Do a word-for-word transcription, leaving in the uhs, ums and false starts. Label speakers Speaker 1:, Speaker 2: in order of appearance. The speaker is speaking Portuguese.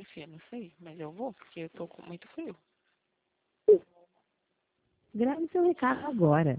Speaker 1: minha filha, não sei, mas eu vou, porque eu tô com muito frio.
Speaker 2: Grave seu recado agora.